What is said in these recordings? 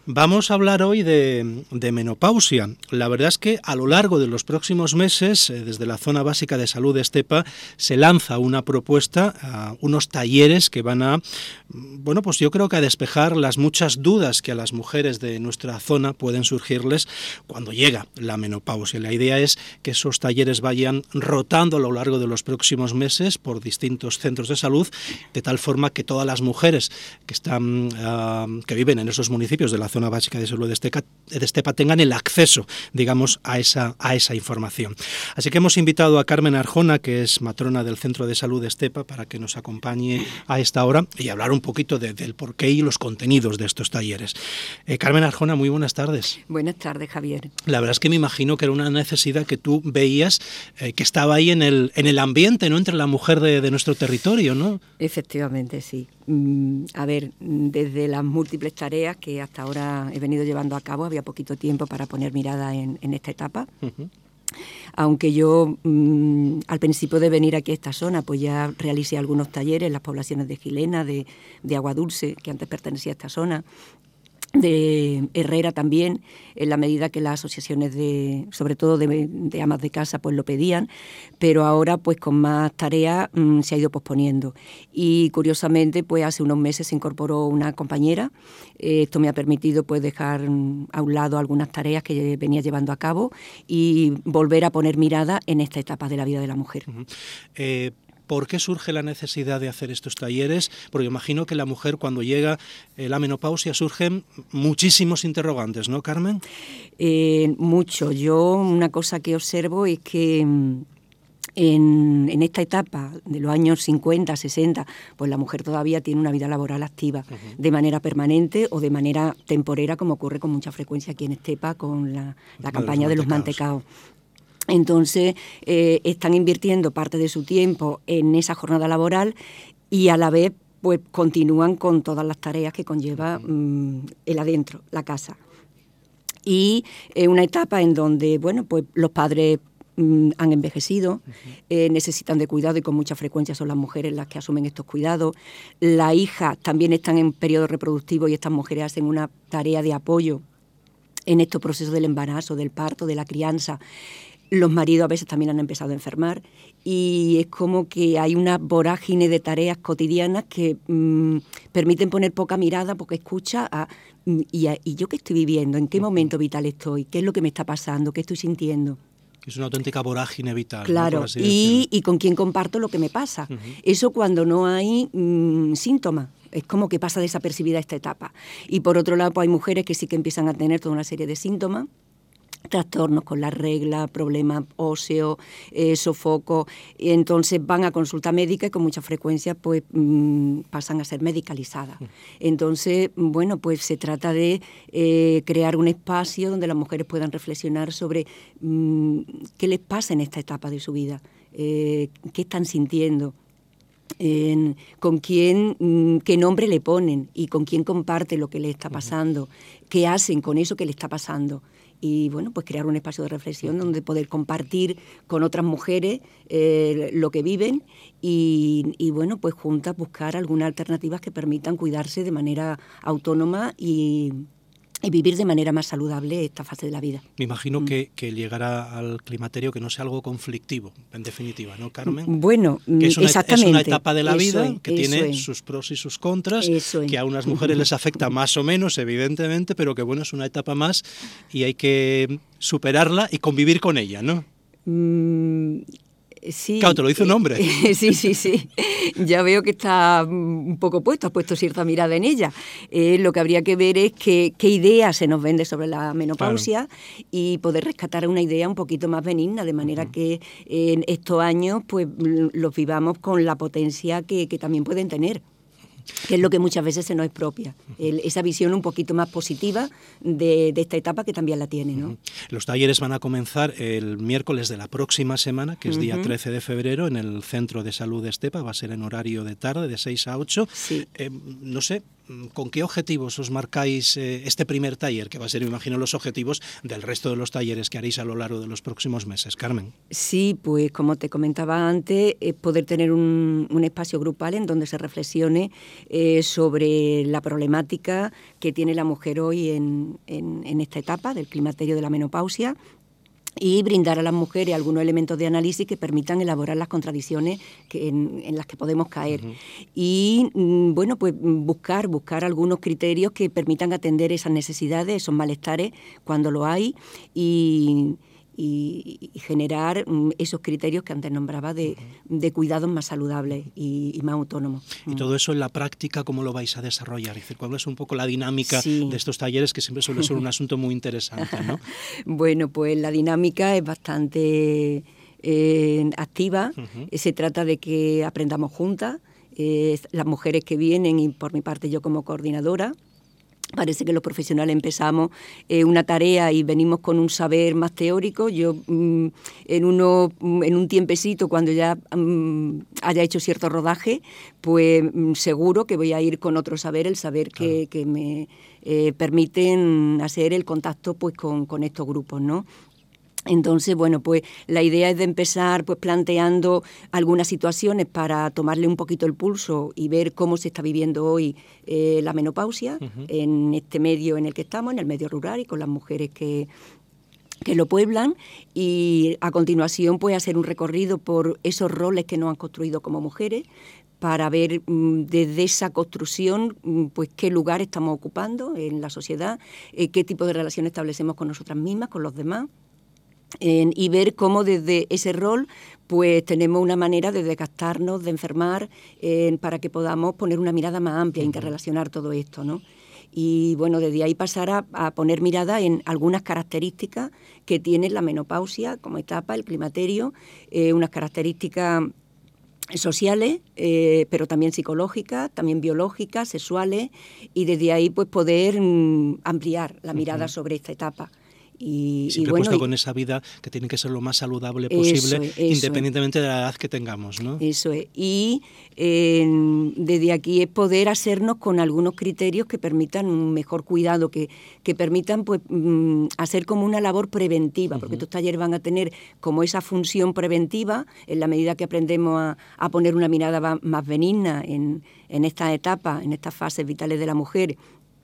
Vamos a hablar hoy de menopausia. La verdad es que a lo largo de los próximos meses, desde la Zona Básica de Salud de Estepa, se lanza una propuesta, unos talleres que van a, bueno, pues yo creo que a despejar las muchas dudas que a las mujeres de nuestra zona pueden surgirles cuando llega la menopausia. La idea es que esos talleres vayan rotando a lo largo de los próximos meses por distintos centros de salud, de tal forma que todas las mujeres que viven en esos municipios de la Zona Básica de Salud de Estepa tengan el acceso, digamos, a esa información. Así que hemos invitado a Carmen Arjona, que es matrona del Centro de Salud de Estepa, para que nos acompañe a esta hora y hablar un poquito del porqué y los contenidos de estos talleres. Carmen Arjona, muy buenas tardes. Buenas tardes, Javier. La verdad es que me imagino que era una necesidad que tú veías que estaba ahí en el ambiente, ¿no?, entre la mujer de nuestro territorio, ¿no? Efectivamente, sí. A ver, desde las múltiples tareas que hasta ahora he venido llevando a cabo, había poquito tiempo para poner mirada en esta etapa. Uh-huh. Aunque yo al principio de venir aquí a esta zona, pues ya realicé algunos talleres en las poblaciones de Gilena, de Aguadulce, que antes pertenecía a esta zona, de Herrera también, en la medida que las asociaciones sobre todo de amas de casa, pues lo pedían, pero ahora pues con más tareas se ha ido posponiendo. Y curiosamente, pues hace unos meses se incorporó una compañera. Esto me ha permitido pues dejar a un lado algunas tareas que venía llevando a cabo y volver a poner mirada en esta etapa de la vida de la mujer. Uh-huh. ¿Por qué surge la necesidad de hacer estos talleres? Porque imagino que la mujer, cuando llega la menopausia, surgen muchísimos interrogantes, ¿no, Carmen? Mucho. Yo una cosa que observo es que en esta etapa de los años 50, 60, pues la mujer todavía tiene una vida laboral activa, uh-huh, de manera permanente o de manera temporera, como ocurre con mucha frecuencia aquí en Estepa con la campaña de los mantecaos. Entonces, están invirtiendo parte de su tiempo en esa jornada laboral y a la vez pues continúan con todas las tareas que conlleva el adentro, la casa. Y una etapa en donde, bueno, pues los padres han envejecido, uh-huh, necesitan de cuidado y con mucha frecuencia son las mujeres las que asumen estos cuidados. Las hijas también están en periodo reproductivo y estas mujeres hacen una tarea de apoyo en estos procesos del embarazo, del parto, de la crianza. Los maridos a veces también han empezado a enfermar y es como que hay una vorágine de tareas cotidianas que permiten poner poca mirada, poca escucha ¿y yo qué estoy viviendo? ¿En qué momento vital estoy? ¿Qué es lo que me está pasando? ¿Qué estoy sintiendo? Es una auténtica vorágine vital. Claro, ¿no? y con quién comparto lo que me pasa. Uh-huh. Eso cuando no hay síntomas. Es como que pasa desapercibida esta etapa. Y por otro lado, pues hay mujeres que sí que empiezan a tener toda una serie de síntomas, trastornos con la regla, problemas óseos, sofocos, y entonces van a consulta médica y con mucha frecuencia pues pasan a ser medicalizadas. Entonces, bueno, pues se trata de crear un espacio donde las mujeres puedan reflexionar sobre qué les pasa en esta etapa de su vida, qué están sintiendo, con quién, qué nombre le ponen y con quién comparte lo que le está pasando, qué hacen con eso que le está pasando. Y bueno, pues crear un espacio de reflexión donde poder compartir con otras mujeres lo que viven y bueno, pues juntas buscar algunas alternativas que permitan cuidarse de manera autónoma y vivir de manera más saludable esta fase de la vida. Me imagino que llegará al climaterio que no sea algo conflictivo, en definitiva, ¿no, Carmen? Bueno, que exactamente. Es una etapa de la vida que tiene es. Sus pros y sus contras, que a unas mujeres les afecta más o menos, evidentemente, pero que bueno, es una etapa más y hay que superarla y convivir con ella, ¿no? Sí. Claro, te lo dice un hombre. Sí. Ya veo que está un poco puesto, has puesto cierta mirada en ella. Lo que habría que ver es qué idea se nos vende sobre la menopausia, claro, y poder rescatar una idea un poquito más benigna, de manera uh-huh, que en estos años pues los vivamos con la potencia que también pueden tener, que es lo que muchas veces se nos es propia, esa visión un poquito más positiva de esta etapa que también la tiene, ¿no? Los talleres van a comenzar el miércoles de la próxima semana, que es día 13 de febrero, en el Centro de Salud de Estepa, va a ser en horario de tarde, de 6 a 8. Sí. No sé, ¿con qué objetivos os marcáis este primer taller, que va a ser, me imagino, los objetivos del resto de los talleres que haréis a lo largo de los próximos meses? Carmen. Sí, pues como te comentaba antes, es poder tener un espacio grupal en donde se reflexione sobre la problemática que tiene la mujer hoy en esta etapa del climaterio, de la menopausia, y brindar a las mujeres algunos elementos de análisis que permitan elaborar las contradicciones en las que podemos caer. Uh-huh. Y, bueno, pues buscar algunos criterios que permitan atender esas necesidades, esos malestares cuando lo hay, y generar esos criterios que antes nombraba de cuidados más saludables y más autónomos. Y todo eso en la práctica, ¿cómo lo vais a desarrollar? Es decir, ¿cuál es un poco la dinámica de estos talleres, que siempre suele ser un asunto muy interesante, ¿no? Bueno, pues la dinámica es bastante activa. Se trata de que aprendamos juntas, las mujeres que vienen, y por mi parte yo como coordinadora. Parece que los profesionales empezamos una tarea y venimos con un saber más teórico. Yo en un tiempecito, cuando ya haya hecho cierto rodaje, pues seguro que voy a ir con otro saber, el saber que me permiten hacer el contacto pues con estos grupos, ¿no? Entonces, bueno, pues la idea es de empezar pues planteando algunas situaciones para tomarle un poquito el pulso y ver cómo se está viviendo hoy la menopausia en este medio en el que estamos, en el medio rural, y con las mujeres que lo pueblan, y a continuación pues hacer un recorrido por esos roles que nos han construido como mujeres, para ver desde esa construcción pues qué lugar estamos ocupando en la sociedad, qué tipo de relación establecemos con nosotras mismas, con los demás. Y ver cómo desde ese rol pues tenemos una manera de desgastarnos, de enfermar, para que podamos poner una mirada más amplia, interrelacionar todo esto, ¿no? Y bueno, desde ahí pasar a poner mirada en algunas características que tiene la menopausia como etapa, el climaterio, unas características sociales, pero también psicológicas, también biológicas, sexuales, y desde ahí pues poder ampliar la mirada sobre esta etapa. Y siempre puesto con esa vida que tiene que ser lo más saludable posible, independientemente de la edad que tengamos, ¿no? Eso es. Y desde aquí es poder hacernos con algunos criterios que permitan un mejor cuidado, que permitan pues hacer como una labor preventiva, porque estos talleres van a tener como esa función preventiva en la medida que aprendemos a poner una mirada más benigna en esta etapa, en estas fases vitales de la mujer,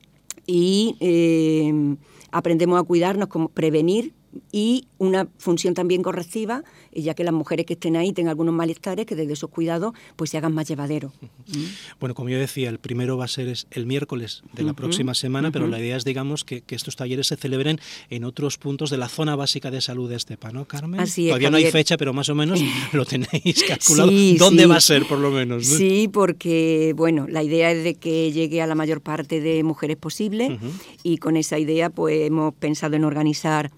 y aprendemos a cuidarnos, como prevenir, y una función también correctiva, ya que las mujeres que estén ahí tengan algunos malestares, que desde esos cuidados pues se hagan más llevaderos. Bueno, como yo decía, el primero va a ser el miércoles de la próxima semana, pero la idea es, digamos, que estos talleres se celebren en otros puntos de la zona básica de salud de Estepa, ¿no, Carmen? Así es, todavía no hay fecha, pero más o menos lo tenéis calculado. ¿Dónde va a ser, por lo menos, ¿no? Sí, porque, bueno, la idea es de que llegue a la mayor parte de mujeres posible, y con esa idea pues hemos pensado en organizar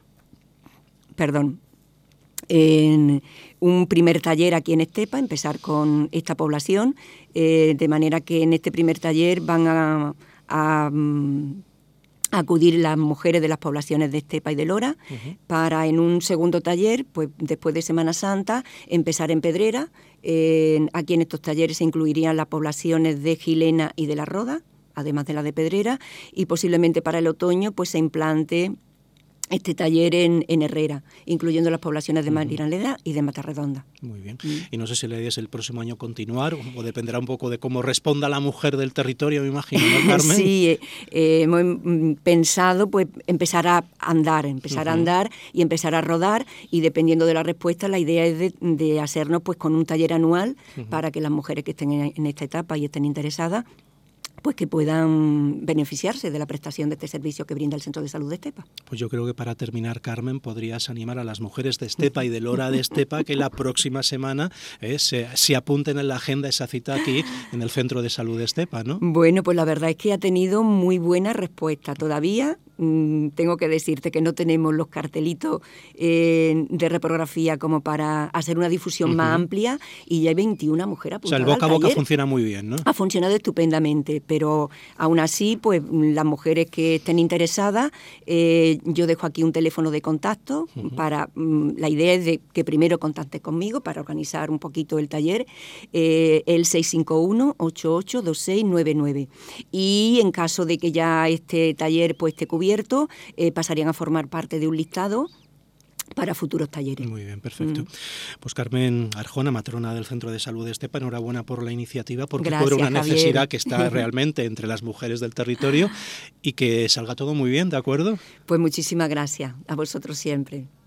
en un primer taller aquí en Estepa, empezar con esta población, de manera que en este primer taller van a acudir las mujeres de las poblaciones de Estepa y de Lora, para en un segundo taller, pues después de Semana Santa, empezar en Pedrera. Aquí en estos talleres se incluirían las poblaciones de Gilena y de La Roda, además de la de Pedrera, y posiblemente para el otoño pues se implante este taller en Herrera, incluyendo las poblaciones de Marinaleda y de Matarredonda. Muy bien. Y no sé si la idea es el próximo año continuar, o dependerá un poco de cómo responda la mujer del territorio, me imagino, ¿no, Carmen? Sí, hemos pensado pues empezar a andar y empezar a rodar, y dependiendo de la respuesta, la idea es de hacernos pues con un taller anual para que las mujeres que estén en esta etapa y estén interesadas pues que puedan beneficiarse de la prestación de este servicio que brinda el Centro de Salud de Estepa. Pues yo creo que para terminar, Carmen, podrías animar a las mujeres de Estepa y de Lora de Estepa que la próxima semana se apunten en la agenda esa cita aquí en el Centro de Salud de Estepa, ¿no? Bueno, pues la verdad es que ha tenido muy buena respuesta. Todavía tengo que decirte que no tenemos los cartelitos de reprografía como para hacer una difusión más amplia, y ya hay 21 mujeres apuntadas. O sea, el boca a boca taller. funciona muy bien, ¿no? Ha funcionado estupendamente, pero aún así, pues las mujeres que estén interesadas, yo dejo aquí un teléfono de contacto para, la idea es de que primero contactes conmigo para organizar un poquito el taller, el 651-882699. Y en caso de que ya este taller pues esté cubierto, pasarían a formar parte de un listado para futuros talleres. Muy bien, perfecto. Pues Carmen Arjona, matrona del Centro de Salud de Estepa, enhorabuena por la iniciativa, porque Gracias, cubre una Javier. necesidad que está realmente entre las mujeres del territorio, y que salga todo muy bien, ¿de acuerdo? Pues muchísimas gracias, a vosotros siempre.